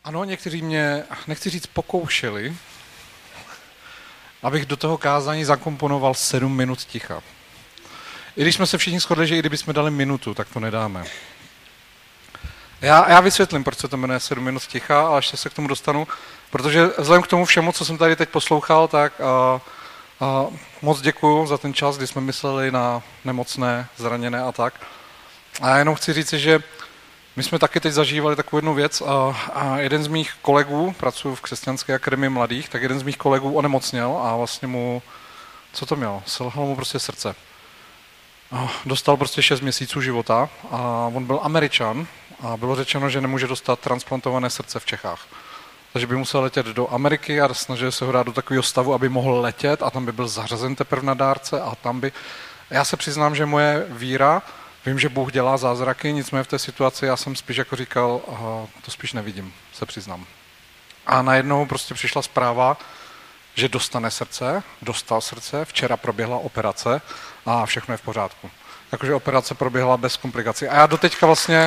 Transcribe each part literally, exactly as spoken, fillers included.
Ano, někteří mě, nechci říct, pokoušeli, abych do toho kázání zakomponoval sedm minut ticha. I když jsme se všichni shodli, že i kdybychom dali minutu, tak to nedáme. Já, já vysvětlím, proč se to jmenuje sedm minut ticha, ale ještě se k tomu dostanu, protože vzhledem k tomu všemu, co jsem tady teď poslouchal, tak a, a moc děkuju za ten čas, kdy jsme mysleli na nemocné, zraněné a tak. A já jenom chci říct, že my jsme taky teď zažívali takovou jednu věc a, a jeden z mých kolegů, pracuji v Křesťanské akademii mladých, tak jeden z mých kolegů onemocněl a vlastně mu, co to měl, selhalo mu prostě srdce. A dostal prostě šest měsíců života a on byl Američan a bylo řečeno, že nemůže dostat transplantované srdce v Čechách. Takže by musel letět do Ameriky a snažil se ho dát do takového stavu, aby mohl letět a tam by byl zařazen teprve na dárce a tam by... Já se přiznám, že moje víra, vím, že Bůh dělá zázraky, nicméně v té situaci já jsem spíš jako říkal, aha, to spíš nevidím, se přiznám. A najednou prostě přišla zpráva, že dostane srdce, dostal srdce, včera proběhla operace a všechno je v pořádku. Takže operace proběhla bez komplikací. A já doteďka vlastně...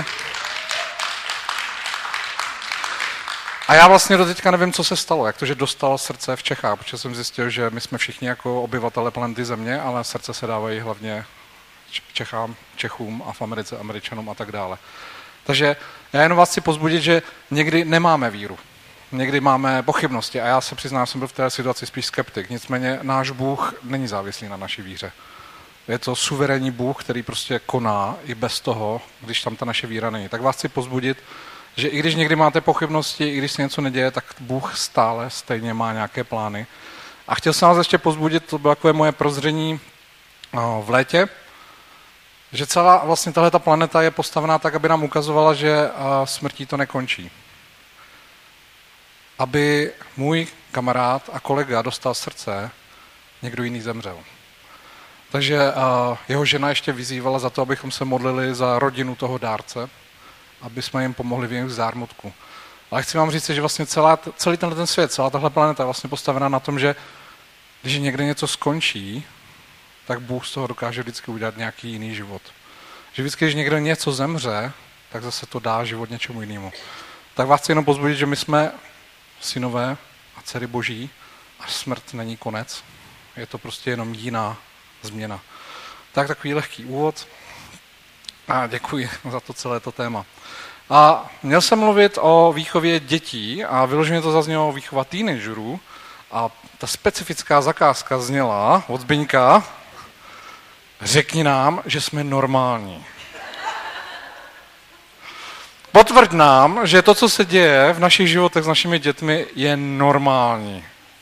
A já vlastně doteďka nevím, co se stalo, jak to, že dostal srdce v Čechách, protože jsem zjistil, že my jsme všichni jako obyvatele planety Země, ale srdce se dávají hlavně Čechám, Čechům a v Americe Američanům a tak dále. Takže já jenom vás chci pozbudit, že někdy nemáme víru. Někdy máme pochybnosti a já se přiznám, jsem byl v té situaci spíš skeptik. Nicméně náš Bůh není závislý na naší víře. Je to suverénní Bůh, který prostě koná i bez toho, když tam ta naše víra není. Tak vás chci pozbudit, že i když někdy máte pochybnosti, i když se něco neděje, tak Bůh stále stejně má nějaké plány. A chtěl jsem vás ještě pozbudit, to bylo takové moje prozření v létě, že celá vlastně tahleta planeta je postavená tak, aby nám ukazovala, že smrtí to nekončí. Aby můj kamarád a kolega dostal srdce, někdo jiný zemřel. Takže jeho žena ještě vyzývala za to, abychom se modlili za rodinu toho dárce, aby jsme jim pomohli v jejich zármutku. Ale chci vám říct, že vlastně celá, celý tenhle ten svět, celá tahle planeta je vlastně postavená na tom, že když někde něco skončí, tak Bůh z toho dokáže vždycky udělat nějaký jiný život. Že vždycky, když někdo něco zemře, tak zase to dá život něčemu jinému. Tak vás chci jenom pozbudit, že my jsme synové a dcery Boží a smrt není konec. Je to prostě jenom jiná změna. Tak takový lehký úvod a děkuji za to celé to téma. A měl jsem mluvit o výchově dětí a vyloženě to zaznělo výchova teenagerů a ta specifická zakázka zněla od Zbyňka: řekni nám, že jsme normální. Potvrď nám, že to, co se děje v našich životech s našimi dětmi, je normální.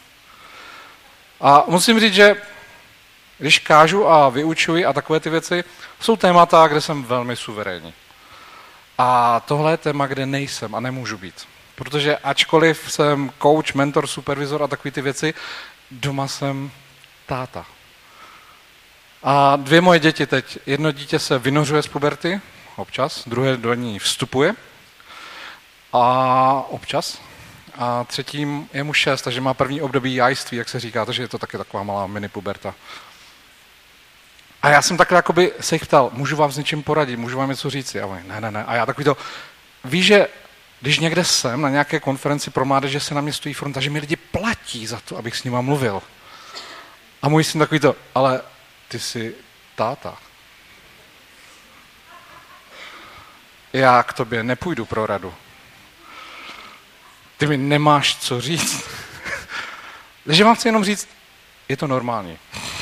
A musím říct, že když kážu a vyučuji a takové ty věci, jsou témata, kde jsem velmi suverénní. A tohle je téma, kde nejsem a nemůžu být. Protože ačkoliv jsem coach, mentor, supervizor a takové ty věci, doma jsem táta. A dvě moje děti teď, jedno dítě se vynořuje z puberty, občas, druhé do ní vstupuje a občas. A třetím je mu šest, takže má první období jajství, jak se říká, takže je to taky taková malá mini puberta. A já jsem takhle jakoby se jich ptal, můžu vám s něčím poradit, můžu vám něco říct? A oni, ne, ne, ne. A já takový to, víš, že když někde jsem na nějaké konferenci pro mládež, že se na mě stojí fronta, že mi lidi platí za to, abych s nima mluvil. A můj syn takový to, ale ty jsi táta. Já k tobě nepůjdu pro radu. Ty mi nemáš co říct. Takže vám chci jenom říct, je to normální.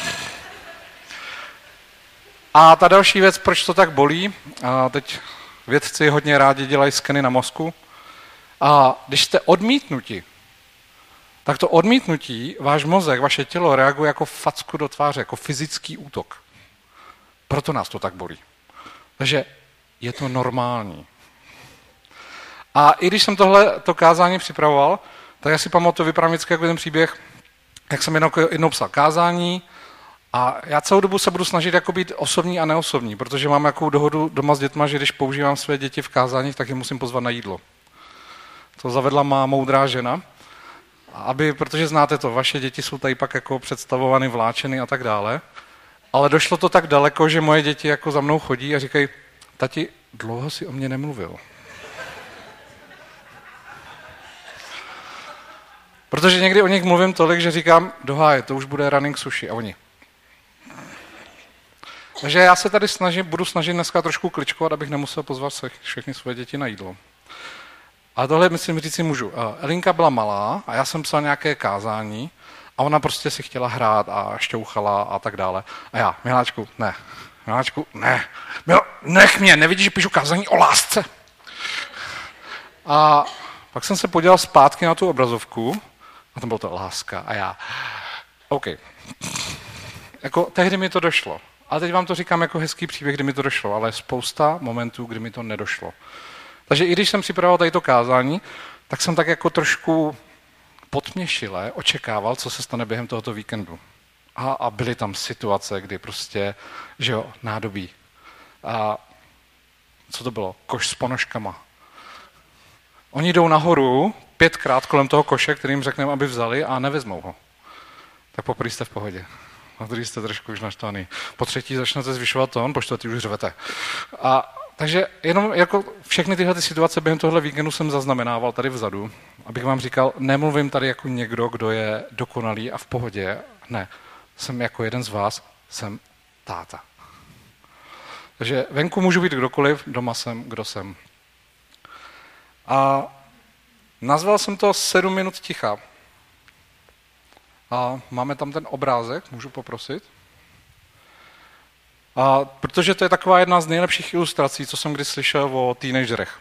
A ta další věc, proč to tak bolí, a teď vědci hodně rádi dělají skeny na mozku, a když jste odmítnuti, tak to odmítnutí, váš mozek, vaše tělo reaguje jako facku do tváře, jako fyzický útok. Proto nás to tak bolí. Takže je to normální. A i když jsem tohle to kázání připravoval, tak já si pamatuju, vyprávím vždycky jako ten příběh, jak jsem jednou, jednou psal kázání a já celou dobu se budu snažit jako být osobní a neosobní, protože mám jakou dohodu doma s dětma, že když používám své děti v kázáních, tak je musím pozvat na jídlo. To zavedla má moudrá žena, aby, protože znáte to, vaše děti jsou tady pak jako představovány, vláčeny a tak dále, ale došlo to tak daleko, že moje děti jako za mnou chodí a říkají, tati, dlouho si o mě nemluvil. Protože někdy o nich mluvím tolik, že říkám, doháje, to už bude running sushi. A oni. Takže já se tady snažím, budu snažit dneska trošku kličkovat, abych nemusel pozvat všechny svoje děti na jídlo. A tohle, myslím, říct si můžu. Elinka byla malá a já jsem psal nějaké kázání a ona prostě si chtěla hrát a šťouchala a tak dále. A já, Miláčku, ne. Miláčku, ne. Mil, nech mě, nevidíš, že píšu kázání o lásce. A pak jsem se podíval zpátky na tu obrazovku a tam byla to láska. A já, OK. Jako tehdy mi to došlo. Ale teď vám to říkám jako hezký příběh, kdy mi to došlo, ale je spousta momentů, kdy mi to nedošlo. Takže i když jsem připravoval tady to kázání, tak jsem tak jako trošku potměšile očekával, co se stane během tohoto víkendu. A, a byly tam situace, kdy prostě, že jo, nádobí. A co to bylo? Koš s ponožkama. Oni jdou nahoru pětkrát kolem toho koše, kterým řekneme, aby vzali a nevezmou ho. Tak poprvé jste v pohodě. Na druhý jste trošku už naštvaný. Po třetí začnete zvyšovat tón, po čtvrtý už řvete. A takže jenom jako všechny tyhle ty situace během tohle víkendu jsem zaznamenával tady vzadu, abych vám říkal, nemluvím tady jako někdo, kdo je dokonalý a v pohodě. Ne, jsem jako jeden z vás, jsem táta. Takže venku můžu být kdokoliv, doma jsem, kdo jsem. A nazval jsem to sedm minut ticha. A máme tam ten obrázek, můžu poprosit? A protože to je taková jedna z nejlepších ilustrací, co jsem kdy slyšel o teenagerech.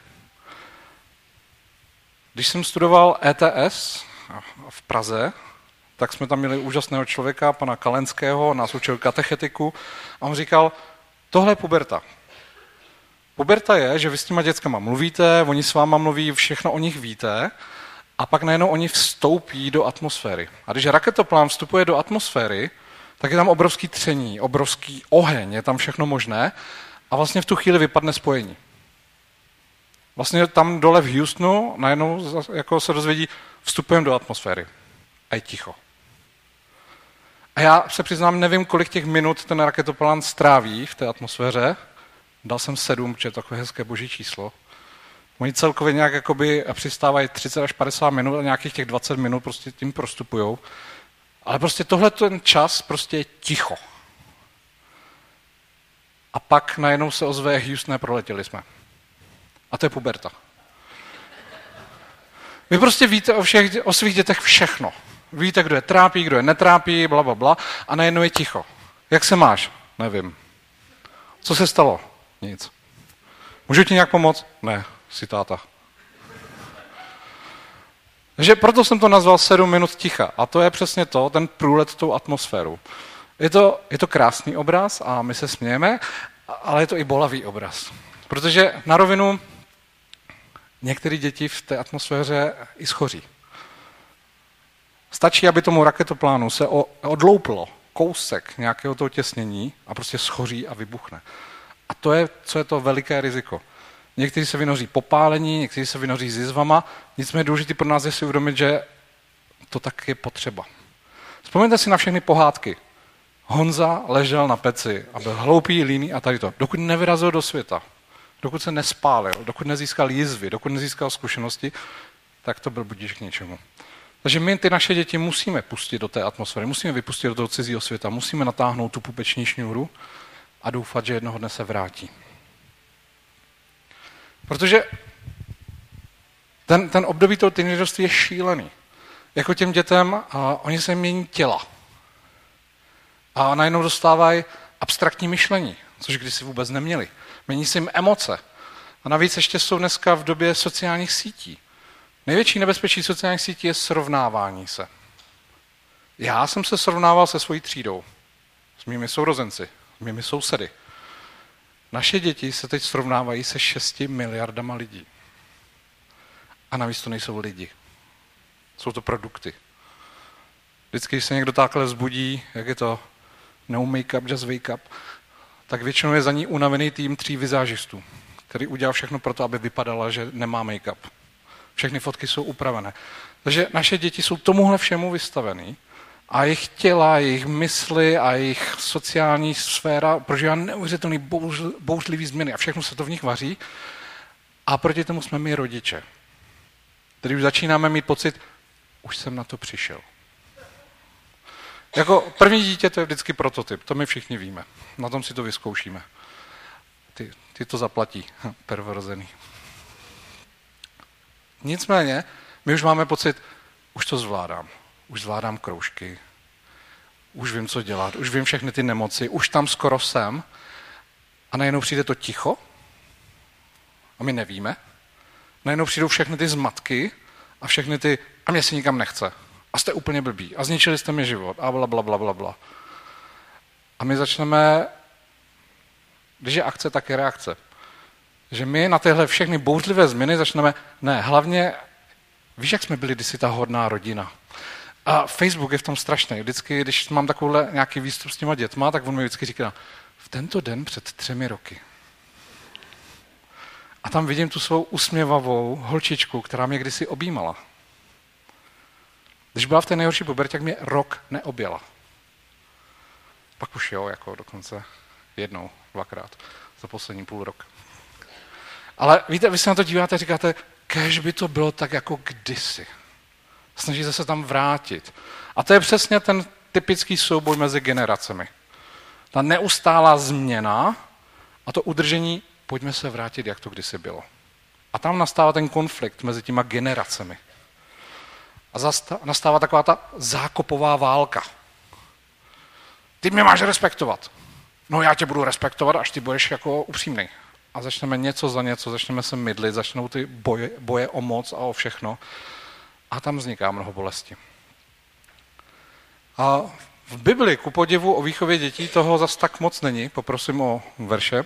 Když jsem studoval E T S v Praze, tak jsme tam měli úžasného člověka, pana Kalenského, nás učil katechetiku a on říkal, tohle je puberta. Puberta je, že vy s těma dětskama mluvíte, oni s váma mluví, všechno o nich víte a pak najednou oni vstoupí do atmosféry. A když raketoplán vstupuje do atmosféry, tak je tam obrovský tření, obrovský oheň, je tam všechno možné a vlastně v tu chvíli vypadne spojení. Vlastně tam dole v Houstonu najednou jako se dozvědí, vstupujeme do atmosféry a je ticho. A já se přiznám, nevím, kolik těch minut ten raketoplán stráví v té atmosféře. Dal jsem sedm, protože je takové hezké boží číslo. Oni celkově nějak jakoby přistávají třicet až padesát minut a nějakých těch dvacet minut prostě tím prostupujou. Ale prostě tohle ten čas prostě je ticho. A pak najednou se ozve Houstone, proletěli jsme. A to je puberta. Vy prostě víte o, všech, o svých dětech všechno. Víte, kdo je trápí, kdo je netrápí, bla, bla, bla. A najednou je ticho. Jak se máš? Nevím. Co se stalo? Nic. Můžu ti nějak pomoct? Ne, jsi táta. Takže proto jsem to nazval sedm minut ticha. A to je přesně to, ten průlet tou atmosférou. Je to, je to krásný obraz a my se smějeme, ale je to i bolavý obraz. Protože na rovinu některé děti v té atmosféře i schoří. Stačí, aby tomu raketoplánu se odlouplo kousek nějakého toho těsnění a prostě schoří a vybuchne. A to je, co je to veliké riziko. Někteří se vynoří popálení, někteří se vynoří s jizvama, nicméně důležité pro nás je si uvědomit, že to tak je potřeba. Vzpomeňte si na všechny pohádky. Honza ležel na peci a byl hloupý, líný a tady to. Dokud nevyrazil do světa, dokud se nespálil, dokud nezískal jizvy, dokud nezískal zkušenosti, tak to byl budíš k něčemu. Takže my ty naše děti musíme pustit do té atmosféry, musíme vypustit do toho cizího světa, musíme natáhnout tu pupeční šňůru a doufat, že jednoho dne se vrátí. Protože ten, ten období toho teenagerství je šílený. Jako těm dětem, a oni se mění těla. A najednou dostávají abstraktní myšlení, což kdysi vůbec neměli. Mění se jim emoce. A navíc ještě jsou dneska v době sociálních sítí. Největší nebezpečí sociálních sítí je srovnávání se. Já jsem se srovnával se svojí třídou, s mými sourozenci, s mými sousedy. Naše děti se teď srovnávají se šesti miliardama lidí. A navíc to nejsou lidi. Jsou to produkty. Vždycky, když se někdo takhle vzbudí, jak je to no make-up, just wake up, tak většinou je za ní unavený tým tří vizážistů, který udělal všechno pro to, aby vypadala, že nemá make-up. Všechny fotky jsou upravené. Takže naše děti jsou tomuhle všemu vystavený a jejich těla, jejich mysli a jejich sociální sféra prožívá neuvěřitelný bouř, bouřlivý změny a všechno se to v nich vaří. A proti tomu jsme my rodiče, který už začínáme mít pocit, už jsem na to přišel. Jako první dítě to je vždycky prototyp, to my všichni víme. Na tom si to vyzkoušíme. Ty, ty to zaplatí, perverzený. Nicméně, my už máme pocit, už to zvládám. Už zvládám kroužky, už vím, co dělat, už vím všechny ty nemoci, už tam skoro jsem. A najednou přijde to ticho a my nevíme. Najednou přijdou všechny ty zmatky a všechny ty, a mě si nikam nechce. A jste úplně blbí. A zničili jste mi život. A bla, bla, bla, bla, bla. A my začneme, když je akce, tak je reakce. Že my na tyhle všechny bouřlivé změny začneme, ne, hlavně, víš, jak jsme byli kdysi ta hodná rodina. A Facebook je v tom strašný. Vždycky, když mám takovýhle nějaký výstup s těma dětma, tak on mi vždycky říká, v tento den před třemi roky. A tam vidím tu svou usměvavou holčičku, která mě kdysi objímala. Když byla v té nejhorší pubertě, tak mě rok neobjela. Pak už jo, jako dokonce jednou, dvakrát, za poslední půl rok. Ale víte, vy se na to díváte a říkáte, kéž by to bylo tak jako kdysi. Snažíte se tam vrátit. A to je přesně ten typický souboj mezi generacemi. Ta neustálá změna a to udržení, pojďme se vrátit, jak to kdysi bylo. A tam nastává ten konflikt mezi těma generacemi. A zasta- nastává taková ta zákopová válka. Ty mě máš respektovat. No já tě budu respektovat, až ty budeš jako upřímnej. A začneme něco za něco, začneme se mydlit, začnou ty boje, boje o moc a o všechno. A tam vzniká mnoho bolesti. A v Bibli, ku podivu o výchově dětí, toho zas tak moc není. Poprosím o verše.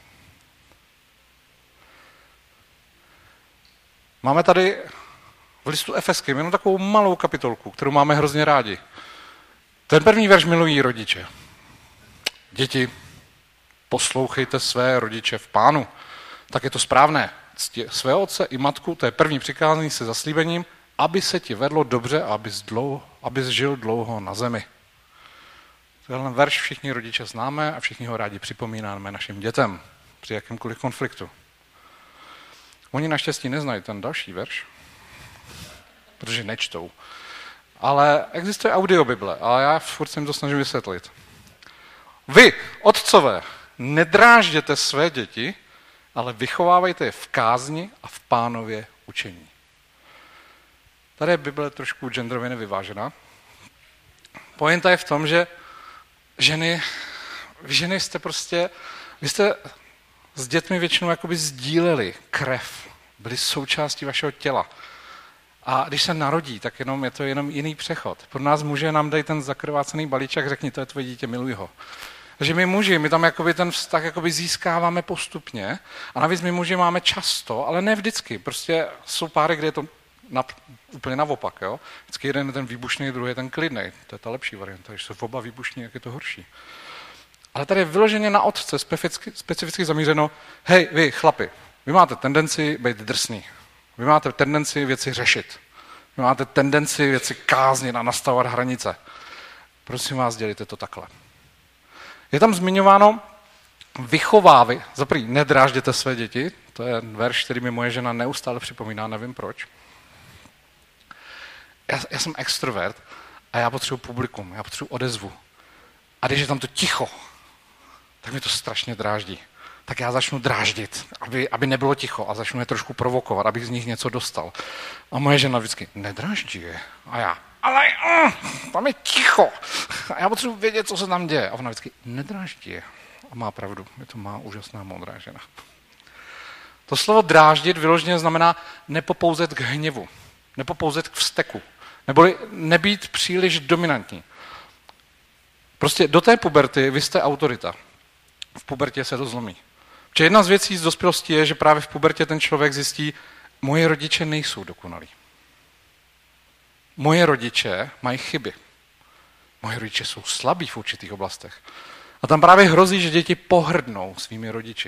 Máme tady v listu Efeským jenom takovou malou kapitolku, kterou máme hrozně rádi. Ten první verš milují rodiče. Děti, poslouchejte své rodiče v Pánu. Tak je to správné. Cti své otce i matku, to je první přikázání se zaslíbením, aby se ti vedlo dobře a abys, dlouho, abys žil dlouho na zemi. Tenhle verš všichni rodiče známe a všichni ho rádi připomínáme našim dětem při jakémkoliv konfliktu. Oni naštěstí neznají ten další verš, protože nečtou. Ale existuje audiobible a já furt se jim to snažím vysvětlit. Vy, otcové, nedrážděte své děti, ale vychovávejte je v kázni a v Pánově učení. Tady je Bible trošku genderově nevyvážená. Pointa je v tom, že ženy, vy ženy jste prostě, vy jste s dětmi většinou jakoby sdíleli krev, byli součástí vašeho těla. A když se narodí, tak jenom je to jenom jiný přechod. Pro nás muže nám dají ten zakrvácený balíček, řekni, to je tvoje dítě, miluj ho. Takže my muži, my tam jakoby ten vztah jakoby získáváme postupně a navíc my muži máme často, ale ne vždycky. Prostě jsou páry, kde je to na, úplně naopak. Jo? Vždycky jeden je ten výbušný, druhý je ten klidný. To je ta lepší varianta. Když jsou oba výbušní, jak je to horší. Ale tady je vyloženě na otce specificky, specificky zamířeno, hej, vy chlapi, vy máte tendenci být drsný. Vy máte tendenci věci řešit. Vy máte tendenci věci káznit a nastavovat hranice. Prosím vás, dělejte to takhle. Je tam zmiňováno, vychovávej, za první, nedrážděte své děti, to je verš, který mi moje žena neustále připomíná, nevím proč. Já, já jsem extrovert a já potřebuji publikum, já potřebuji odezvu. A když je tam to ticho, tak mi to strašně dráždí. Tak já začnu dráždit, aby, aby nebylo ticho a začnu je trošku provokovat, abych z nich něco dostal. A moje žena vždycky, nedráždí je. A já, ale uh, tam je ticho. A já potřebuji vědět, co se tam děje. A ona vždycky, nedráždí je. A má pravdu, je to má úžasná modrá žena. To slovo dráždit vyloženě znamená nepopouzet k hněvu, nepopouzet k vzteku, neboli nebýt příliš dominantní. Prostě do té puberty vy jste autorita. V pubertě se to zlomí. Protože jedna z věcí z dospělosti je, že právě v pubertě ten člověk zjistí, moje rodiče nejsou dokonalí. Moje rodiče mají chyby. Moje rodiče jsou slabí v určitých oblastech. A tam právě hrozí, že děti pohrdnou svými rodiči.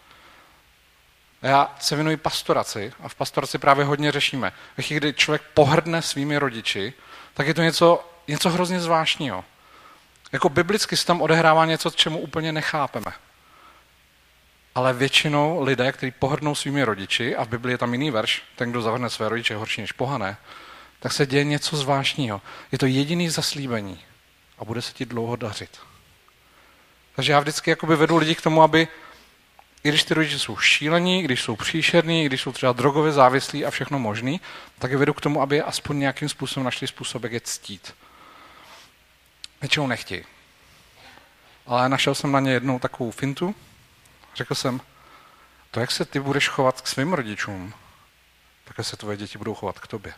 Já se věnuji pastoraci a v pastoraci právě hodně řešíme. Ve chvíli, kdy člověk pohrdne svými rodiči, tak je to něco, něco hrozně zvláštního. Jako biblicky se tam odehrává něco, čemu úplně nechápeme. Ale většinou lidé, kteří pohrdnou svými rodiči, a v Biblii je tam jiný verš, ten, kdo zavrhne své rodiče, je horší než pohané, tak se děje něco zvláštního. Je to jediný zaslíbení a bude se ti dlouho dařit. Takže já vždycky jakoby vedu lidi k tomu, aby, i když ty rodiče jsou šílení, když jsou příšerní, když jsou třeba drogově závislí a všechno možný, tak je vedu k tomu, aby je aspoň nějakým způsobem našli způsob, jak je ctít. Většinou nechtějí. Ale našel jsem na ně jednou takovou fintu. Řekl jsem, to, jak se ty budeš chovat k svým rodičům, tak se tvoje děti budou chovat k tobě.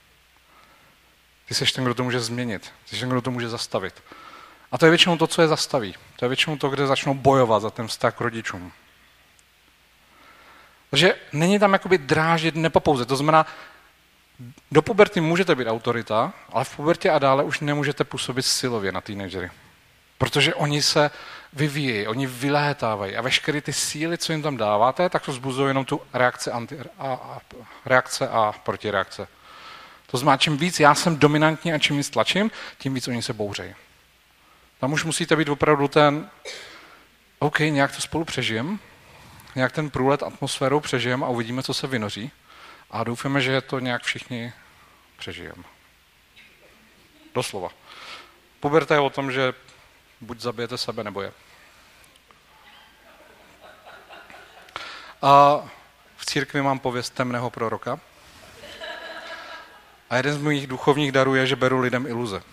Ty seš ten, kdo to může změnit. Ty seš ten, kdo to může zastavit. A to je většinou to, co je zastaví. To je většinou to, kde začnou bojovat za ten vztah k rodičům. Takže není tam jakoby dráždit, nepopouzet. To znamená, do puberty můžete být autorita, ale v pubertě a dále už nemůžete působit silově na teenagery. Protože oni se vyvíjejí, oni vylétávají a veškeré ty síly, co jim tam dáváte, tak to vzbuzují jenom tu reakce, anti, a, a, reakce a protireakce. To znamená, čím víc já jsem dominantní a čím víc tlačím, tím víc oni se bouřejí. Tam už musíte být opravdu ten, OK, nějak to spolu přežijem, nějak ten průlet atmosférou přežijem a uvidíme, co se vynoří. A doufáme, že to nějak všichni přežijeme. Doslova. Puberta je o tom, že buď zabijete sebe, nebo je. A v církvi mám pověst temného proroka. A jeden z mých duchovních darů je, že beru lidem iluze.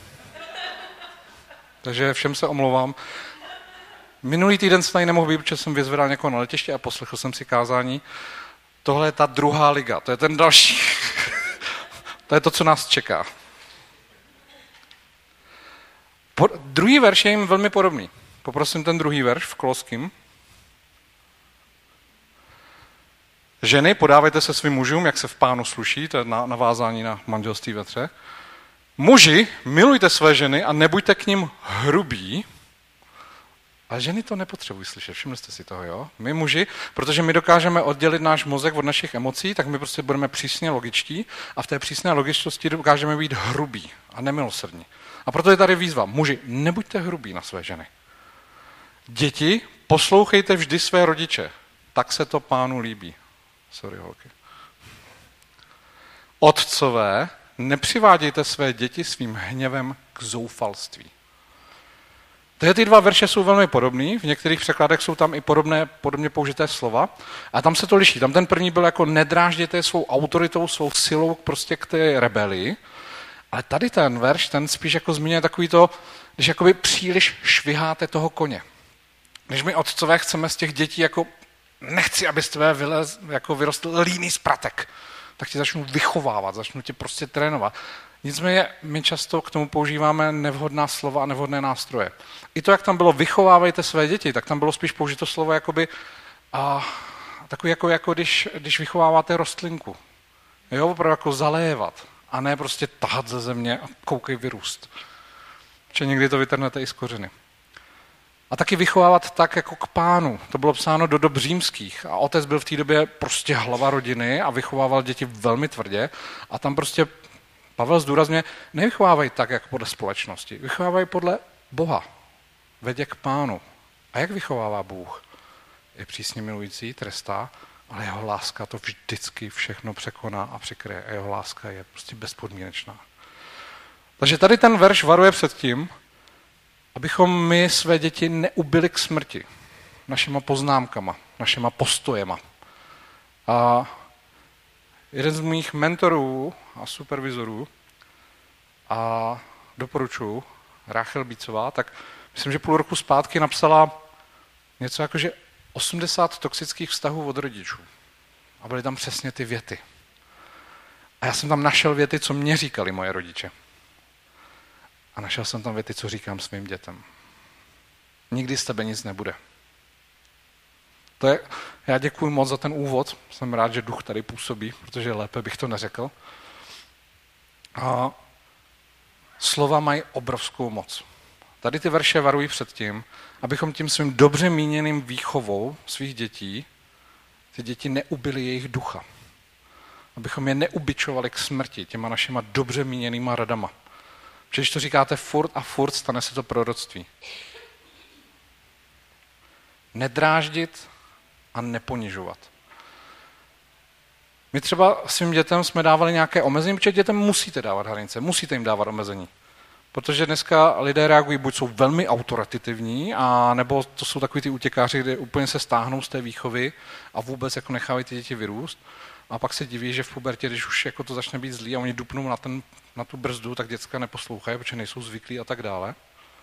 Takže všem se omlouvám. Minulý týden jsem tady nemohl být, protože jsem vyzvedal někoho na letiště a poslechl jsem si kázání. Tohle je ta druhá liga, to je ten další. To je to, co nás čeká. Po, druhý verš je jim velmi podobný. Poprosím ten druhý verš v Koloským. Ženy, podávejte se svým mužům, jak se v Pánu sluší, to je navázání na manželství ve třech. Muži, milujte své ženy a nebuďte k nim hrubí. A ženy to nepotřebují slyšet, všimli jste si toho, jo? My muži, protože my dokážeme oddělit náš mozek od našich emocí, tak my prostě budeme přísně logičtí a v té přísné logičtosti dokážeme být hrubí a nemilosrdní. A proto je tady výzva. Muži, nebuďte hrubí na své ženy. Děti, poslouchejte vždy své rodiče. Tak se to Pánu líbí. Sorry, holky. Otcové, nepřivádějte své děti svým hněvem k zoufalství. Tyhle ty dva verše jsou velmi podobný, v některých překladech jsou tam i podobné, podobně použité slova a tam se to liší. Tam ten první byl jako nedrážděte svou autoritou, svou silou prostě k té rebelii, ale tady ten verš, ten spíš jako zmiňuje takový to, když jakoby příliš šviháte toho koně. Když my otcové chceme z těch dětí jako nechci, aby z tvé vylez, jako vyrostl líný spratek, tak tě začnu vychovávat, začnu tě prostě trénovat. Nicméně my často k tomu používáme nevhodná slova a nevhodné nástroje. I to, jak tam bylo vychovávejte své děti, tak tam bylo spíš použito slovo jakoby, a, takový jako, jako když, když vychováváte rostlinku. Jo, opravdu jako zalévat a ne prostě tahat ze země a koukej vyrůst. Protože někdy to vytrhnete i z kořeny. A taky vychovávat tak jako k Pánu. To bylo psáno do dob římských. A otec byl v té době prostě hlava rodiny a vychovával děti velmi tvrdě. A tam prostě Pavel zdůrazňuje, nevychovávají tak, jak podle společnosti. Vychovávají podle Boha. Vedě k Pánu. A jak vychovává Bůh? Je přísně milující, trestá, ale jeho láska to vždycky všechno překoná a přikryje. A jeho láska je prostě bezpodmínečná. Takže tady ten verš varuje před tím, abychom my své děti neubili k smrti našima poznámkama, našima postojema. A jeden z mých mentorů a supervizorů a doporučuji, Ráchel Bícová, tak myslím, že půl roku zpátky napsala něco jako, že osmdesát toxických vztahů od rodičů. A byly tam přesně ty věty. A já jsem tam našel věty, co mě říkali moje rodiče. A našel jsem tam věty, co říkám svým dětem. Nikdy z tebe nic nebude. To je, já děkuji moc za ten úvod. Jsem rád, že duch tady působí, protože lépe bych to neřekl. A slova mají obrovskou moc. Tady ty verše varují před tím, abychom tím svým dobře míněným výchovou svých dětí ty děti neubili jejich ducha. Abychom je neubičovali k smrti těma našima dobře míněnýma radama. Protože když to říkáte furt a furt, stane se to proroctví. Nedráždit a neponižovat. My třeba svým dětem jsme dávali nějaké omezení, protože dětem musíte dávat hranice, musíte jim dávat omezení. Protože dneska lidé reagují, buď jsou velmi autoritativní, a nebo to jsou takový ty útěkáři, kde úplně se stáhnou z té výchovy a vůbec jako nechávají ty děti vyrůst. A pak se diví, že v pubertě, když už jako to začne být zlý a oni dupnou na, ten, na tu brzdu, tak děcka neposlouchají, protože nejsou zvyklí a tak dále.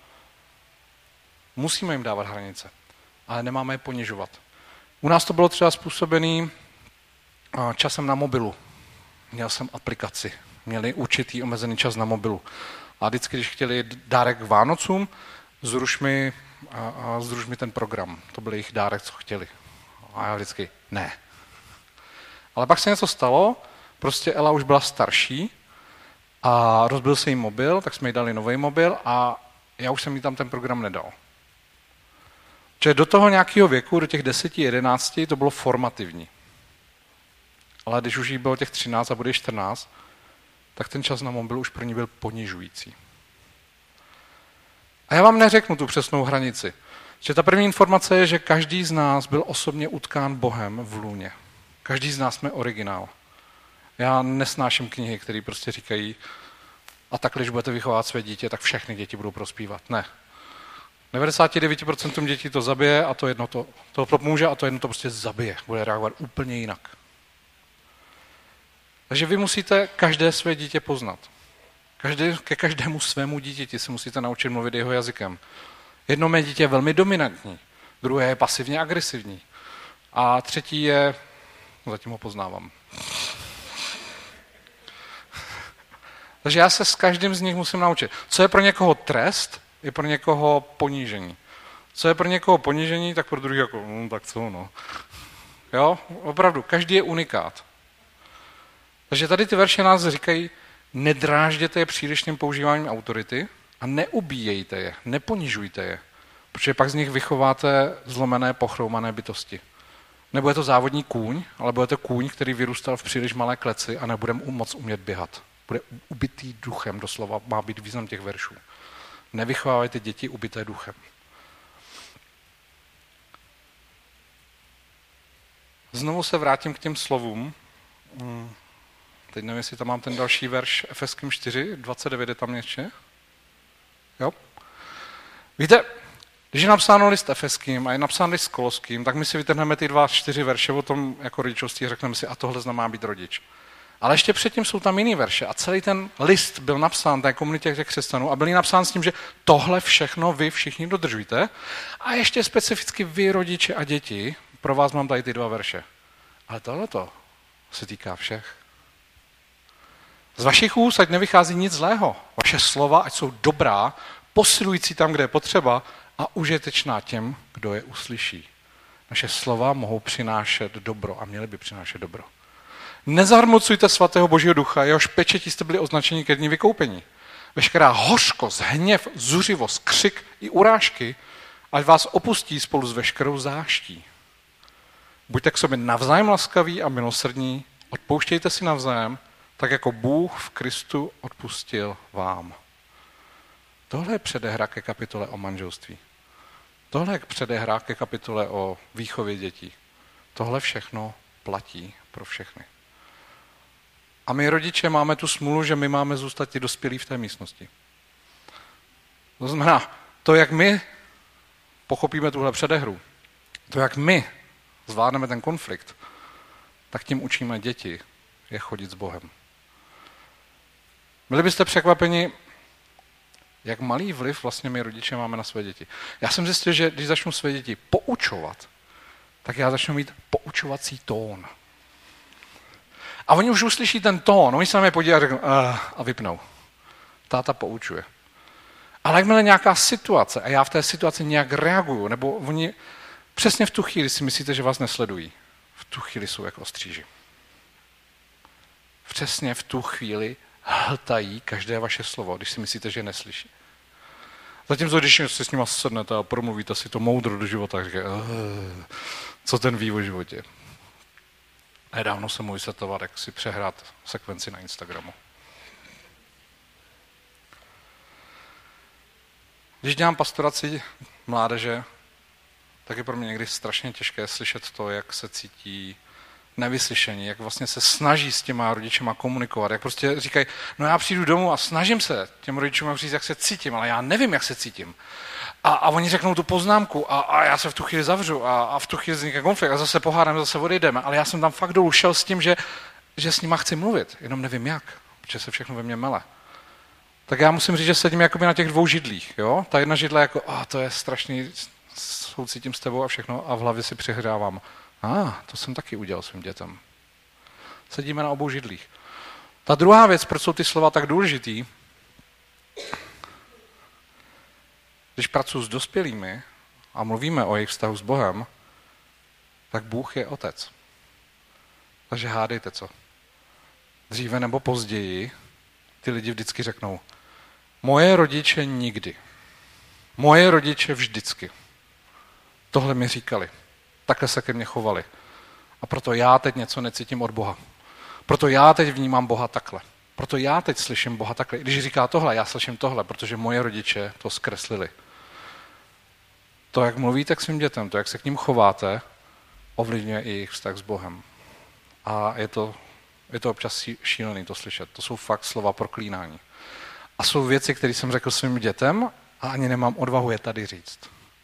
Musíme jim dávat hranice, ale nemáme je ponižovat. U nás to bylo třeba způsobené časem na mobilu. Měl jsem aplikaci, měli určitý omezený čas na mobilu. A vždycky, když chtěli dárek k Vánocům, zruš mi, a, a zruš mi ten program. To byl jejich dárek, co chtěli. A já vždycky, ne. Ale pak se něco stalo, prostě Ela už byla starší a rozbil se jí mobil, tak jsme jí dali nový mobil a já už jsem jí tam ten program nedal. Čili do toho nějakého věku, do těch deseti, jedenácti, to bylo formativní. Ale když už jí bylo těch třináct a bude čtrnáct, tak ten čas na mobil už pro ní byl ponižující. A já vám neřeknu tu přesnou hranici. Že ta první informace je, že každý z nás byl osobně utkán Bohem v lůně. Každý z nás jsme originál. Já nesnáším knihy, které prostě říkají, a takhle, když budete vychovávat své dítě, tak všechny děti budou prospívat. Ne. devadesát devět procent dětí to zabije a to jedno to, to pomůže a to jedno to prostě zabije. Bude reagovat úplně jinak. Takže vy musíte každé své dítě poznat. Každé, ke každému svému dítěti se musíte naučit mluvit jeho jazykem. Jedno mé dítě je velmi dominantní, druhé je pasivně agresivní a třetí je, no zatím ho poznávám. Takže já se s každým z nich musím naučit. Co je pro někoho trest, je pro někoho ponížení. Co je pro někoho ponížení, tak pro druhý jako, no, tak co, no. Jo, opravdu, každý je unikát. Takže tady ty verše nás říkají, nedrážděte je přílišným používáním autority a neubíjejte je, neponižujte je, protože pak z nich vychováte zlomené, pochroumané bytosti. Nebude to závodní kůň, ale bude to kůň, který vyrůstal v příliš malé kleci a nebude moc umět běhat. Bude ubitý duchem, doslova má být význam těch veršů. Nevychovávajte děti ubité duchem. Znovu se vrátím k těm slovům. Teď nevím, jestli tam mám ten další verš, Efeským čtyři, dvacet devět je tam ještě. Jo? Víte, když je napsáno list Efeským a je napsán list Koloským, tak my si vytrhneme ty dva, čtyři verše o tom jako rodičovství a řekneme si, a tohle znamená být rodič. Ale ještě předtím jsou tam jiný verše a celý ten list byl napsán té komunitě těch křesťanů a byl napsán s tím, že tohle všechno vy všichni dodržujte a ještě specificky vy, rodiče a děti, pro vás mám tady ty dva verše. Ale tohleto se týká všech. Z vašich úst ať nevychází nic zlého. Vaše slova ať jsou dobrá, posilující tam, kde je potřeba a užitečná těm, kdo je uslyší. Naše slova mohou přinášet dobro a měly by přinášet dobro. Nezarmucujte svatého Božího ducha, jehož pečetí jste byli označeni ke dni vykoupení. Veškerá hořkost, hněv, zuřivost, křik i urážky, ať vás opustí spolu s veškerou záští. Buďte k sobě navzájem laskaví a milosrdní, odpouštějte si navzájem, tak jako Bůh v Kristu odpustil vám. Tohle je předehra ke kapitole o manželství. Tohle je předehra ke kapitole o výchově dětí. Tohle všechno platí pro všechny. A my rodiče máme tu smůlu, že my máme zůstat ti dospělí v té místnosti. To znamená, to, jak my pochopíme tuhle předehru, to, jak my zvládneme ten konflikt, tak tím učíme děti, jak chodit s Bohem. Byli byste překvapeni, jak malý vliv vlastně my rodiče máme na své děti. Já jsem zjistil, že když začnu své děti poučovat, tak já začnu mít poučovací tón. A oni už uslyší ten tón, oni se na mě podívají a řeknou uh, a vypnou. Táta poučuje. Ale jakmile nějaká situace a já v té situaci nějak reaguju, nebo oni přesně v tu chvíli si myslíte, že vás nesledují. V tu chvíli jsou jako ostříži. Přesně v tu chvíli hltají každé vaše slovo, když si myslíte, že je neslyší. Zatímco, když si s nima sednete a promluvíte si to moudro do života, říkají, co ten vývoj v životě. Nedávno jsem mu vysvětlovat, jak si přehrát sekvenci na Instagramu. Když dělám pastoraci mládeže, tak je pro mě někdy strašně těžké slyšet to, jak se cítí nevyslyšení, jak vlastně se snaží s těma rodičema komunikovat, jak prostě říkají, no já přijdu domů a snažím se těm rodičům říct, jak se cítím, ale já nevím, jak se cítím. A, a oni řeknou tu poznámku a, a já se v tu chvíli zavřu a, a v tu chvíli vznikne konflikt a zase pohádám, zase odejdeme, ale já jsem tam fakt dolů šel s tím, že, že s nima chci mluvit, jenom nevím jak, protože se všechno ve mně mele. Tak já musím říct, že sedím jakoby na těch dvou židlích, jo? Ta jedna židle jako, a to je strašný, soucítím s tebou a všechno a v hlavě si přihrávám. A, ah, to jsem taky udělal svým dětem. Sedíme na obou židlích. Ta druhá věc, proč jsou ty slova tak důležitý, když pracuji s dospělými a mluvíme o jejich vztahu s Bohem, tak Bůh je otec. Takže hádejte co. Dříve nebo později ty lidi vždycky řeknou, moje rodiče nikdy. Moje rodiče vždycky. Tohle mi říkali. Takhle se ke mně chovali. A proto já teď něco necítím od Boha. Proto já teď vnímám Boha takhle. Proto já teď slyším Boha takhle. Když říká tohle, já slyším tohle, protože moje rodiče to zkreslili. To, jak mluvíte k svým dětem, to, jak se k ním chováte, ovlivňuje i jejich vztah s Bohem. A je to, je to občas šílený to slyšet. To jsou fakt slova proklínání. A jsou věci, které jsem řekl svým dětem a ani nemám odvahu je tady říct.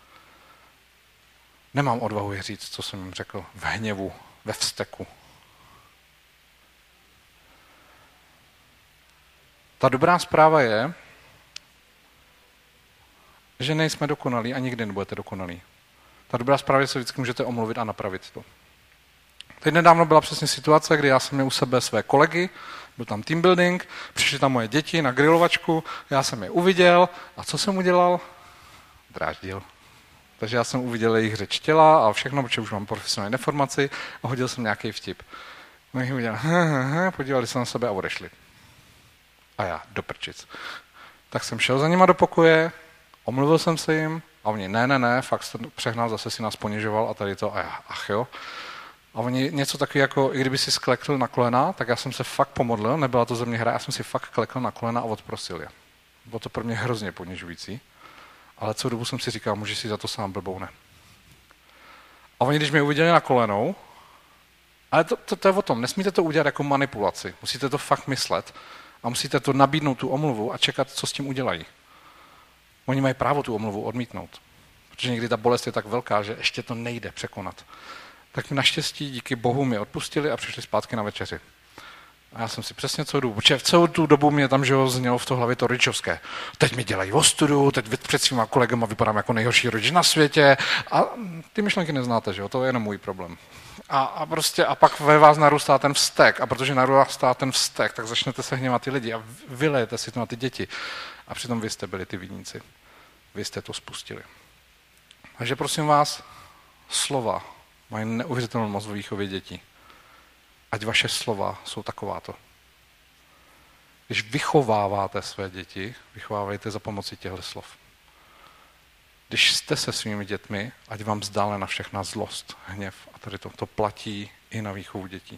Nemám odvahu je říct, co jsem jim řekl v hněvu, ve vzteku. Ta dobrá zpráva je, že nejsme dokonalí a nikdy nebudete dokonalí. Ta dobrá zpráva je, že se vždycky můžete omluvit a napravit to. Teď nedávno byla přesně situace, kdy já jsem měl u sebe své kolegy, byl tam team building, přišli tam moje děti na grilovačku, já jsem je uviděl a co jsem udělal? Dráždil. Takže já jsem uviděl jejich řeč těla a všechno, protože už mám profesionální deformaci a hodil jsem nějaký vtip. No jich udělal, podívali se na sebe a odešli. A já, do prčic. Tak jsem šel za nima do pokoje, omluvil jsem se jim a oni, ne, ne, ne, fakt jste přehnal, zase si nás ponižoval a tady to a já, ach jo. A oni něco taky jako, i kdyby si sklekl na kolena, tak já jsem se fakt pomodlil, nebyla to ze mě hra, já jsem si fakt klekl na kolena a odprosil je. Bylo to pro mě hrozně ponižující. Ale celou dobu jsem si říkal, můžeš si za to sám blboune. A oni, když mě uviděli na kolenou, ale to, to, to je o tom, nesmíte to udělat jako manipulaci, musíte to fakt myslet a musíte to nabídnout tu omluvu a čekat, co s tím udělají. Oni mají právo tu omluvu odmítnout, protože někdy ta bolest je tak velká, že ještě to nejde překonat. Tak mi naštěstí díky Bohu mi odpustili a přišli zpátky na večeři. A já jsem si přesně celou dobu, protože v celou tu dobu mě tam že znělo v to hlavě to rodičovské. Teď mi dělají ostudu, teď před svýma kolegama vypadám jako nejhorší rodič na světě a ty myšlenky neznáte, že jo, to je jenom můj problém. A, a prostě a pak ve vás narůstá ten vztek a protože narůstá ten vztek, tak začnete se hněvat ty lidi a vylejete si to na ty děti. A přitom vy jste byli ty viníci. Vy jste to spustili. Takže prosím vás, slova mají neuvěřitelnou moc v výchově dětí. Ať vaše slova jsou takováto. Když vychováváte své děti, vychovávejte za pomocí těchto slov. Když jste se svými dětmi, ať vám vzdálena všechna zlost, hněv a tady to, to platí i na výchovu dětí.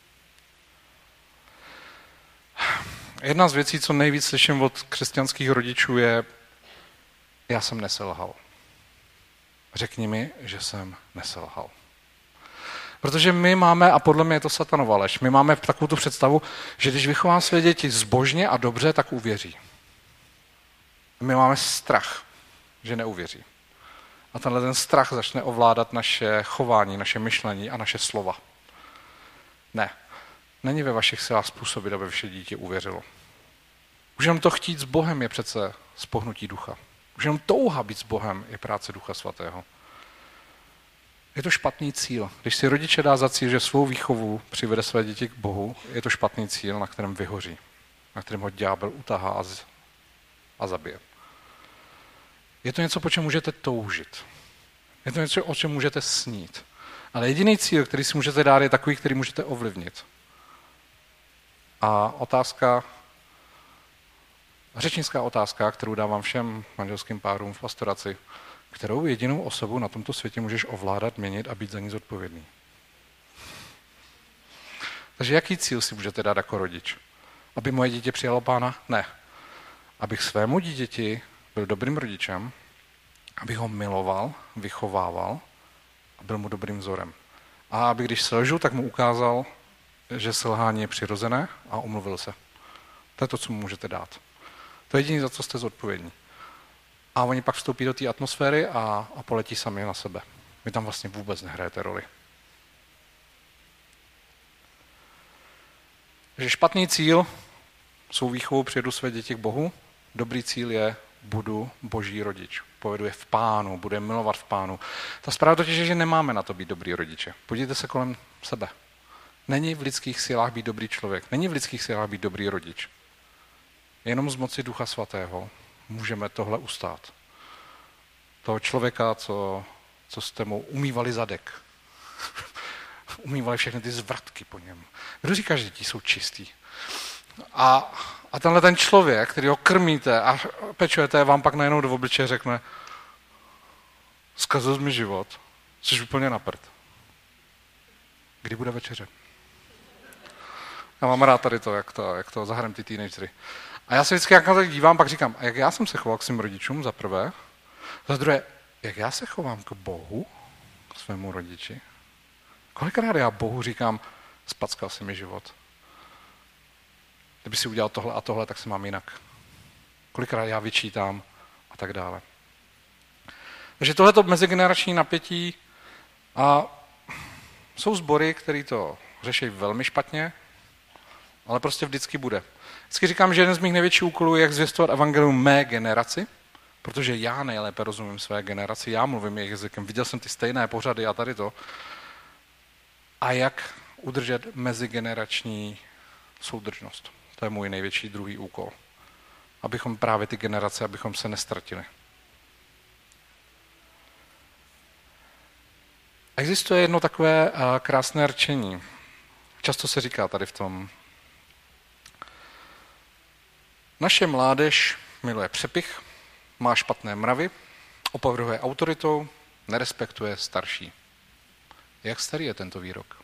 Jedna z věcí, co nejvíc slyším od křesťanských rodičů je, já jsem neselhal. Řekni mi, že jsem neselhal. Protože my máme, a podle mě je to satanova lež, my máme takovou tu představu, že když vychovám své děti zbožně a dobře, tak uvěří. My máme strach, že neuvěří. A tenhle ten strach začne ovládat naše chování, naše myšlení a naše slova. Ne, není ve vašich silách způsobit, aby vaše dítě uvěřilo. Už jenom to chtít s Bohem je přece zpohnutí ducha. Už jenom touha být s Bohem je práce Ducha Svatého. Je to špatný cíl. Když si rodiče dá za cíl, že svou výchovu přivede své děti k Bohu, je to špatný cíl, na kterém vyhoří, na kterém ho ďábel utahá a, z, a zabije. Je to něco, po čem můžete toužit. Je to něco, o čem můžete snít. Ale jediný cíl, který si můžete dát, je takový, který můžete ovlivnit. A otázka, řečnická otázka, kterou dávám všem manželským párům v pastoraci, kterou jedinou osobu na tomto světě můžeš ovládat, měnit a být za ní zodpovědný. Takže jaký cíl si můžete dát jako rodič? Aby moje dítě přijalo Pána? Ne. Abych svému dítěti byl dobrým rodičem, abych ho miloval, vychovával a byl mu dobrým vzorem. A aby když selžu, tak mu ukázal, že selhání je přirozené a omluvil se. To je to, co mu můžete dát. To je jediné, za co jste zodpovědní. A oni pak vstoupí do té atmosféry a, a poletí sami na sebe. Vy tam vlastně vůbec nehrajete roli. Takže špatný cíl, svou výchovou přijedu své děti k Bohu, dobrý cíl je, budu boží rodič. Povedu je v pánu, budu je milovat v pánu. Ta zpráva totiž je, že nemáme na to být dobrý rodiče. Podívejte se kolem sebe. Není v lidských silách být dobrý člověk. Není v lidských silách být dobrý rodič. Jenom z moci Ducha Svatého můžeme tohle ustát. Toho člověka, co, co jste mu umývali zadek. Umývali všechny ty zvratky po něm. Kdo říká, že děti jsou čistý? A, a tenhle ten člověk, který ho krmíte a pečujete, vám pak najednou do obličeje řekne: zkazil jsi mi život, jsi úplně na prd. Kdy bude večeře? Já mám rád tady to, jak to, jak to zahrám ty teenagery. A já se vždycky jak na to dívám, pak říkám, a jak já jsem se choval k svým rodičům, za prvé. Za druhé, jak já se chovám k Bohu, k svému rodiči. Kolikrát já Bohu říkám, spackal si mi život. Kdyby si udělal tohle a tohle, tak se mám jinak. Kolikrát já vyčítám a tak dále. Takže tohleto mezigenerační napětí a jsou sbory, které to řeší velmi špatně, ale prostě vždycky bude. Vždycky říkám, že jeden z mých největších úkolů je, jak zvěstovat evangelium mé generaci, protože já nejlépe rozumím své generaci, já mluvím jejich jazykem, viděl jsem ty stejné pořady a tady to. A jak udržet mezigenerační soudržnost. To je můj největší druhý úkol. Abychom právě ty generace, abychom se nestratili. Existuje jedno takové krásné rčení. Často se říká tady v tom. Naše mládež miluje přepich, má špatné mravy, opovrhuje autoritou, nerespektuje starší. Jak starý je tento výrok?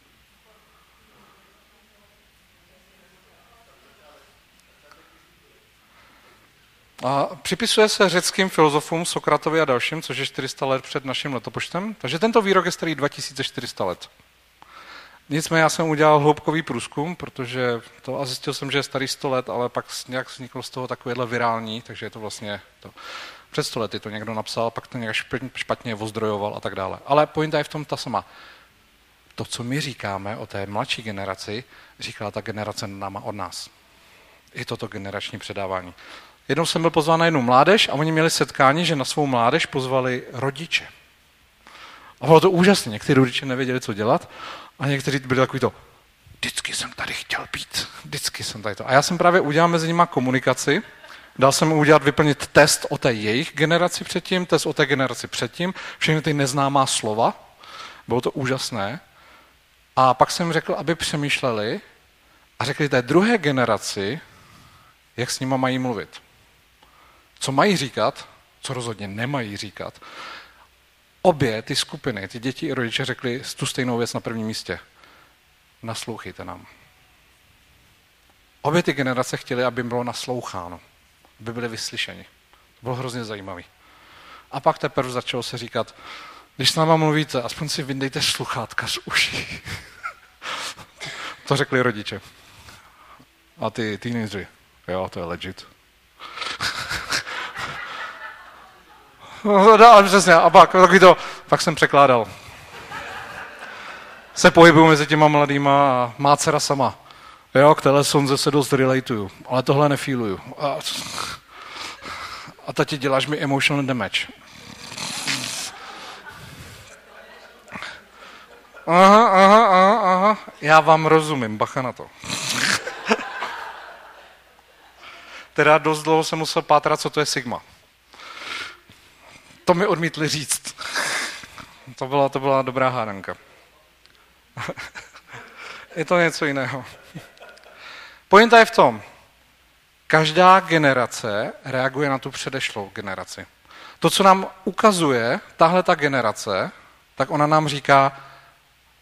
A připisuje se řeckým filozofům Sokratovi a dalším, což je čtyři sta let před naším letopočtem. Takže tento výrok je starý dva tisíce čtyři sta let. Nicméně já jsem udělal hloubkový průzkum, protože to a zjistil jsem, že je starý sto let, ale pak nějak vzniklo z toho takovéhle virální, takže je to vlastně to. Před sto lety to někdo napsal, pak to nějak špatně ozdrojoval a tak dále. Ale pointa je v tom ta sama. To, co my říkáme o té mladší generaci, říkala ta generace náma od nás. I toto generační předávání. Jednou jsem byl pozván na jednu mládež a oni měli setkání, že na svou mládež pozvali rodiče. A bylo to úžasné. Někteří rodiče nevěděli, co dělat a někteří byli takový to, vždycky jsem tady chtěl být, vždycky jsem tady to. A já jsem právě udělal mezi nimi komunikaci, dal jsem mu udělat, vyplnit test o té jejich generaci předtím, test o té generaci předtím, všechny ty neznámá slova. Bylo to úžasné. A pak jsem řekl, aby přemýšleli a řekli té druhé generaci, jak s nima mají mluvit. Co mají říkat, co rozhodně nemají říkat. Obě ty skupiny, ty děti i rodiče řekli tu stejnou věc na prvním místě. Naslouchejte nám. Obě ty generace chtěly, aby jim bylo nasloucháno, aby byly vyslyšeni. To bylo hrozně zajímavé. A pak teprve začalo se říkat, když s náma mluvíte, aspoň si vyndejte sluchátka z uší. To řekli rodiče. A ty teenageři, jo, to je legit. No, no, přesně, a pak, takový to, pak jsem překládal. Se pohybuju mezi těma mladýma a má dcera sama. Jo, k téhle sonze se dost relatuju, ale tohle nefíluju. A, a tati, děláš mi emotional damage. Aha, aha, aha, aha, já vám rozumím, bacha na to. Teda dost dlouho jsem musel pátrat, co to je sigma. To mi odmítli říct. To byla, to byla dobrá hádanka. Je to něco jiného. Pointa je v tom, každá generace reaguje na tu předešlou generaci. To, co nám ukazuje tahle ta generace, tak ona nám říká,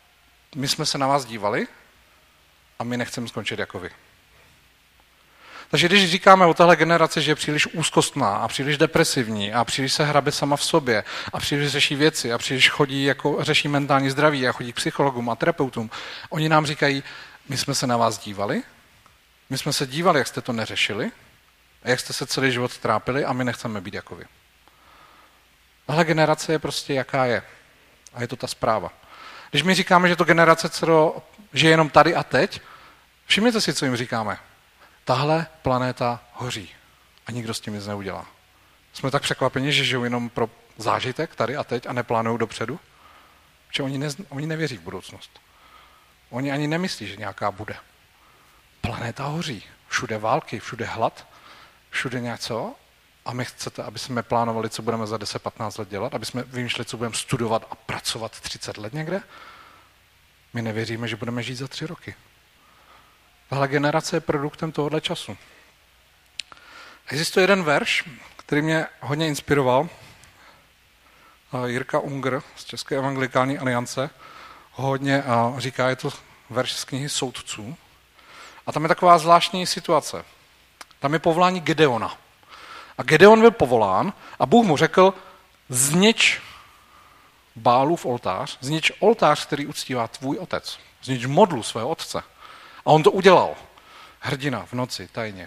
my jsme se na vás dívali a my nechceme skončit jako vy. Takže když říkáme o téhle generaci, že je příliš úzkostná a příliš depresivní a příliš se hrabe sama v sobě a příliš řeší věci a příliš chodí jako řeší mentální zdraví a chodí k psychologům a terapeutům, oni nám říkají, my jsme se na vás dívali, my jsme se dívali, jak jste to neřešili a jak jste se celý život trápili a my nechceme být jako vy. Tahle generace je prostě jaká je. A je to ta zpráva. Když my říkáme, že to generace, co žije jenom tady a teď, všimněte si, co jim říkáme. Tahle planéta hoří a nikdo s tím nic neudělá. Jsme tak překvapeni, že žijou jenom pro zážitek tady a teď a neplánují dopředu, že oni, ne, oni nevěří v budoucnost. Oni ani nemyslí, že nějaká bude. Planéta hoří. Všude války, všude hlad, všude něco a my chcete, aby jsme plánovali, co budeme za deset patnáct let dělat, aby jsme vymýšleli, co budeme studovat a pracovat třicet let někde. My nevěříme, že budeme žít za tři roky. Tahle generace je produktem tohohle času. Existuje jeden verš, který mě hodně inspiroval. Jirka Unger z České evangelikální aliance hodně říká, je to verš z knihy Soudců. A tam je taková zvláštní situace. Tam je povolání Gedeona. A Gedeon byl povolán a Bůh mu řekl, znič Bálův oltář, znič oltář, který uctívá tvůj otec. Znič modlu svého otce. A on to udělal. Hrdina v noci, tajně.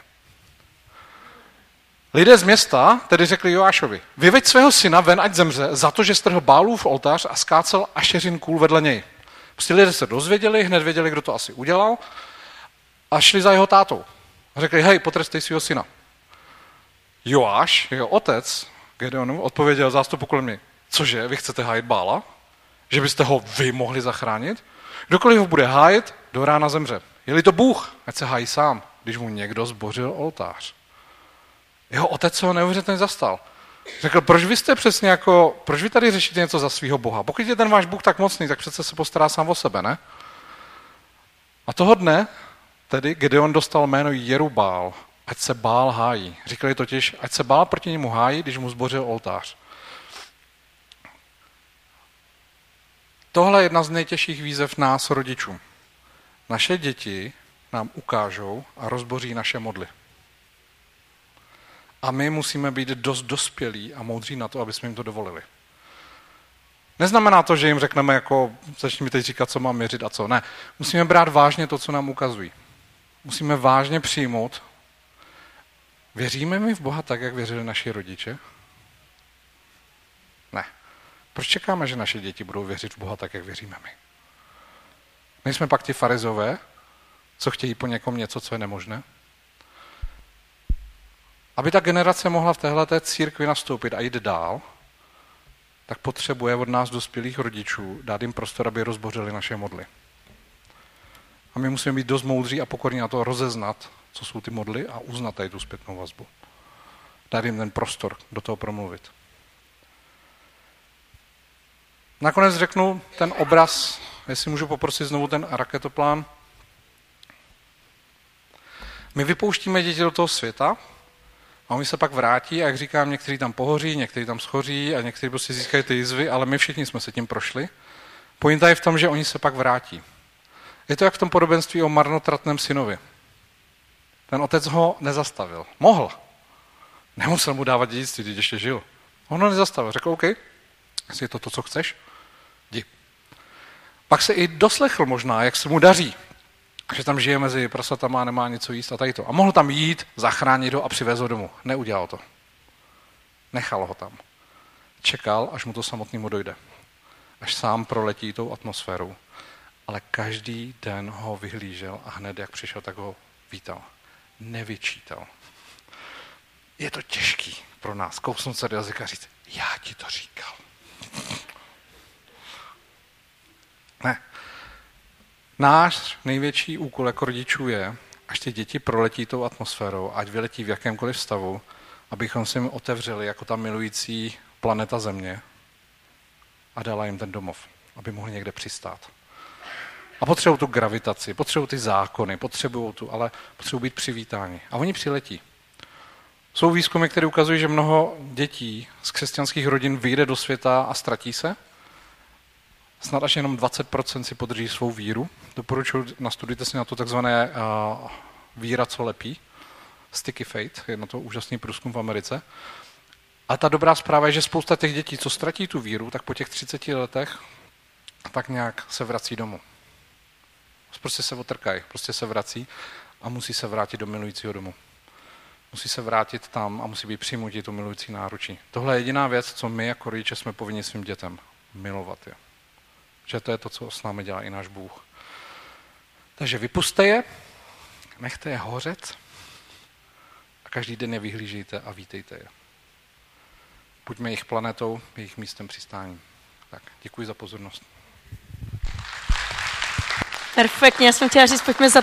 Lidé z města tedy řekli Joášovi, vyveď svého syna ven, ať zemře, za to, že strhl Bálův oltář a skácel Ašeřin kůl vedle něj. Prostě lidé se dozvěděli, hned věděli, kdo to asi udělal a šli za jeho tátou. A řekli, hej, potrestej svého syna. Joáš, jeho otec, Gedeonu, odpověděl zástupu kolem něj, cože, vy chcete hájit Bála? Že byste ho vy mohli zachránit? Kdokoliv ho bude hájit, do rána zemře. Je-li to Bůh, ať se hájí sám, když mu někdo zbořil oltář. Jeho otec se ho neuvěřitelně zastal. Řekl, proč vy jste přesně jako, proč vy tady řešíte něco za svého Boha? Pokud je ten váš Bůh tak mocný, tak přece se postará sám o sebe, ne? A toho dne tedy Gedeon dostal jméno Jerubál, ať se Bál hájí. Říkali totiž, ať se Bál proti němu hájí, když mu zbořil oltář. Tohle je jedna z nejtěžších výzev nás, rodičů. Naše děti nám ukážou a rozboří naše modly. A my musíme být dost dospělí a moudří na to, aby jsme jim to dovolili. Neznamená to, že jim řekneme, jako začni mi teď říkat, co mám měřit a co. Ne. Musíme brát vážně to, co nám ukazují. Musíme vážně přijmout. Věříme my v Boha tak, jak věřili naši rodiče? Ne. Proč čekáme, že naše děti budou věřit v Boha tak, jak věříme my? Nejsme pak ti farizové, co chtějí po někom něco, co je nemožné? Aby ta generace mohla v téhleté církvi nastoupit a jít dál, tak potřebuje od nás dospělých rodičů dát jim prostor, aby rozbořili naše modly. A my musíme být dost moudří a pokorní na to rozeznat, co jsou ty modly a uznat tady tu zpětnou vazbu. Dát jim ten prostor do toho promluvit. Nakonec řeknu ten obraz, jestli můžu poprosit znovu ten raketoplán. My vypouštíme děti do toho světa a oni se pak vrátí a jak říkám, někteří tam pohoří, někteří tam schoří a někteří prostě získají ty jizvy, ale my všichni jsme se tím prošli. Pointa je v tom, že oni se pak vrátí. Je to jak v tom podobenství o marnotratném synovi. Ten otec ho nezastavil. Mohl. Nemusel mu dávat dědictví, když ještě žil. On ho nezastavil. Řekl, OK, jestli je to to, co chceš, jdi. Pak se i doslechl možná, jak se mu daří. Že tam žije mezi prasatama a nemá něco jíst a tady to. A mohl tam jít, zachránit ho a přivez ho domů. Neudělal to. Nechal ho tam. Čekal, až mu to samotnému dojde. Až sám proletí tou atmosférou. Ale každý den ho vyhlížel a hned, jak přišel, tak ho vítal. Nevyčítal. Je to těžký pro nás. Kousnout se do jazyka a říct, já ti to říkal. Ne. Náš největší úkol jako rodičů je, až ty děti proletí tou atmosférou, ať vyletí v jakémkoliv stavu, abychom si jim otevřeli jako ta milující planeta Země a dala jim ten domov, aby mohli někde přistát. A potřebují tu gravitaci, potřebují ty zákony, potřebují tu, ale potřebují být přivítáni. A oni přiletí. Jsou výzkumy, které ukazují, že mnoho dětí z křesťanských rodin vyjde do světa a ztratí se. Snad až jenom dvacet procent si podrží svou víru. Doporučuji, nastudujte si na to takzvané uh, víra, co lepí. Sticky Fate, je na to úžasný průzkum v Americe. A ta dobrá zpráva je, že spousta těch dětí, co ztratí tu víru, tak po těch třiceti letech tak nějak se vrací domů. Prostě se otrkají, prostě se vrací a musí se vrátit do milujícího domu. Musí se vrátit tam a musí být přijmutí to milující náručí. Tohle je jediná věc, co my jako rodiče jsme povinni svým dětem milovat je. Že to je to, co s námi dělá i náš Bůh. Takže vypuste je, nechte je hořet a každý den je vyhlížejte a vítejte je. Buďme jejich planetou, jejich místem přistání. Tak, děkuji za pozornost. Perfektně, já jsem chtěla říct, pojďme za